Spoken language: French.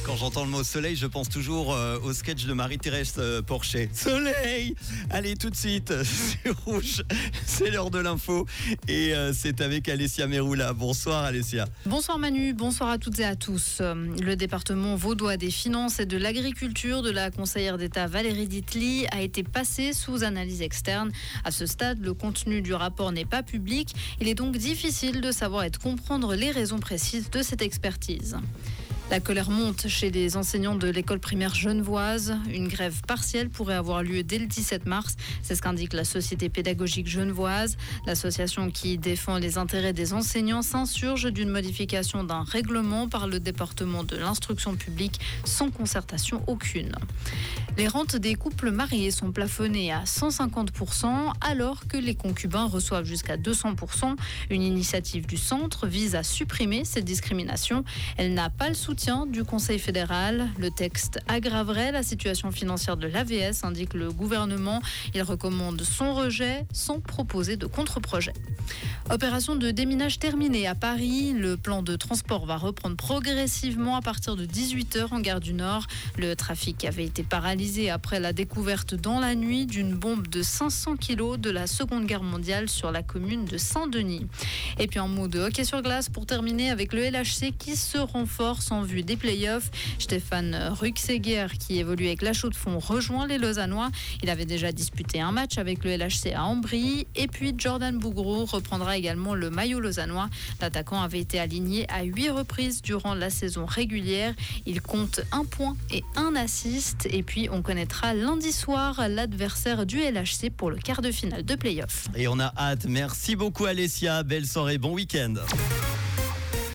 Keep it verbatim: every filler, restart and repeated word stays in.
Quand j'entends le mot soleil, je pense toujours euh, au sketch de Marie-Thérèse euh, Porcher. Soleil! Allez, tout de suite, c'est rouge, c'est l'heure de l'info et euh, c'est avec Alessia Meroula. Bonsoir Alessia. Bonsoir Manu, bonsoir à toutes et à tous. Le département vaudois des finances et de l'agriculture de la conseillère d'État Valérie Ditely a été passé sous analyse externe. À ce stade, le contenu du rapport n'est pas public. Il est donc difficile de savoir et de comprendre les raisons précises de cette expertise. La colère monte chez les enseignants de l'école primaire genevoise. Une grève partielle pourrait avoir lieu dès le dix-sept mars. C'est ce qu'indique la Société pédagogique genevoise. L'association qui défend les intérêts des enseignants s'insurge d'une modification d'un règlement par le département de l'instruction publique sans concertation aucune. Les rentes des couples mariés sont plafonnées à cent cinquante pour cent alors que les concubins reçoivent jusqu'à deux cents pour cent. Une initiative du centre vise à supprimer cette discrimination. Elle n'a pas le soutien du Conseil fédéral. Le texte aggraverait la situation financière de l'A V S, indique le gouvernement. Il recommande son rejet sans proposer de contre-projet. Opération de déminage terminée à Paris. Le plan de transport va reprendre progressivement à partir de dix-huit heures en gare du Nord. Le trafic avait été paralysé après la découverte dans la nuit d'une bombe de cinq cents kilos de la Seconde Guerre mondiale sur la commune de Saint-Denis. Et puis un mot de hockey sur glace pour terminer avec le L H C qui se renforce en vue des playoffs. Stéphane Ruxeguer, qui évolue avec la Chaux-de-Fonds, rejoint les Lausannois. Il avait déjà disputé un match avec le L H C à Ambry. Et puis Jordan Bougrou reprendra également le maillot lausannois. L'attaquant avait été aligné à huit reprises durant la saison régulière. Il compte un point et un assist. Et puis on connaîtra lundi soir l'adversaire du L H C pour le quart de finale de playoffs. Et on a hâte. Merci beaucoup Alessia. Belle soirée, bon week-end.